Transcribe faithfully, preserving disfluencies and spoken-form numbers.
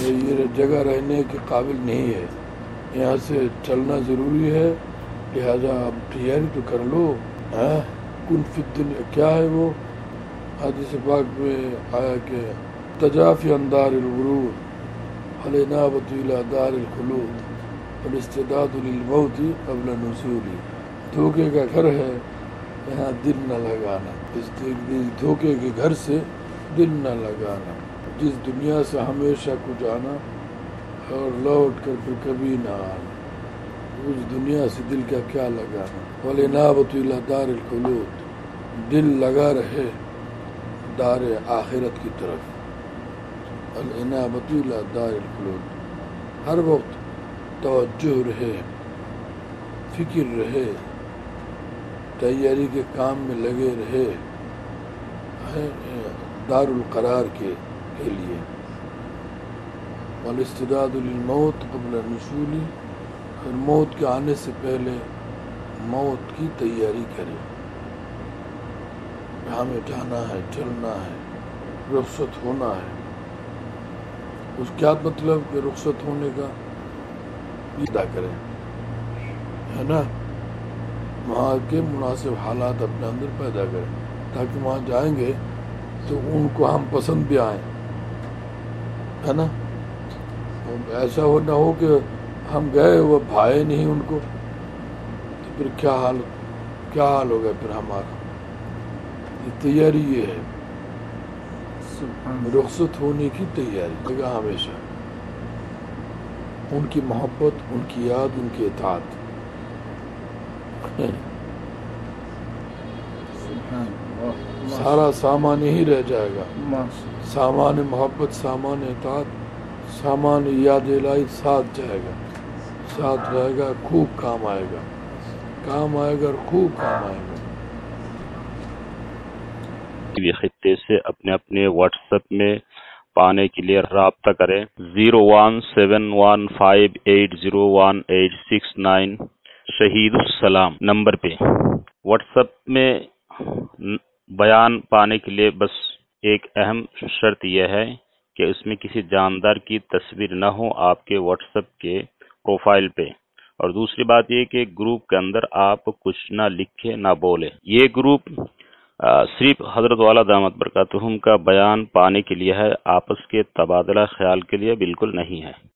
یہ جگہ رہنے کے قابل نہیں ہے، یہاں سے چلنا ضروری ہے، لہذا اب تیاری تو کر لو۔ کن فی الدنیا کیا ہے وہ حدیث پاک میں آیا کہ تجافی عن دار الورود والانابۃ الی دار الخلود والاستعداد للموت قبل نزول۔ دھوکے کا گھر ہے، یہاں دل نہ لگانا، اس دھوکے کے گھر سے دل نہ لگانا، جس دنیا سے ہمیشہ کو جانا اور لوٹ کر پھر کبھی نہ آنا، اس دنیا سے دل کا کیا لگانا۔ والانابۃ الی دار الخلود، دل لگا رہے دار آخرت کی طرف، الانابۃ الی دار الخلود، ہر وقت توجہ رہے، فکر رہے، تیاری کے کام میں لگے رہے دار القرار کے کے لیے۔ والاستعداد للموت قبل نزول، اور موت کے آنے سے پہلے موت کی تیاری کرے، ہمیں جانا ہے، چلنا ہے، رخصت ہونا ہے۔ اس کیا مطلب کہ رخصت ہونے کا ادا کریں، ہے نا، وہاں کے مناسب حالات اپنے اندر پیدا کریں تاکہ وہاں جائیں گے تو ان کو ہم پسند بھی آئیں، ہے نا۔ ایسا ہو نہ ہو کہ ہم گئے وہ بھائے نہیں ان کو، تو پھر کیا حال کیا حال ہوگا پھر ہمارا۔ یہ تیاری یہ ہے، رخصت ہونے کی تیاری لگا ہمیشہ، ان کی محبت، ان کی یاد، ان کی اطاعت۔ سارا سامان ہی رہ جائے گا، سامان محبت، سامان اطاعت، سامان یاد الہی ساتھ جائے گا، ساتھ رہے گا، خوب کام آئے گا، کام آئے گا اور خوب کام آئے گا۔ یہ خطے سے اپنے اپنے واٹس ایپ میں پانے کے لیے رابطہ کریں zero one seven one five eight zero one eight six nine شہید السلام نمبر پہ۔ واٹس ایپ میں بیان پانے کے لیے بس ایک اہم شرط یہ ہے کہ اس میں کسی جاندار کی تصویر نہ ہو آپ کے واٹس ایپ کے پروفائل پہ، اور دوسری بات یہ کہ گروپ کے اندر آپ کچھ نہ لکھے نہ بولے۔ یہ گروپ صرف حضرت والا دامت برکاتہم کا بیان پانے کے لیے ہے، آپس کے تبادلہ خیال کے لیے بالکل نہیں ہے۔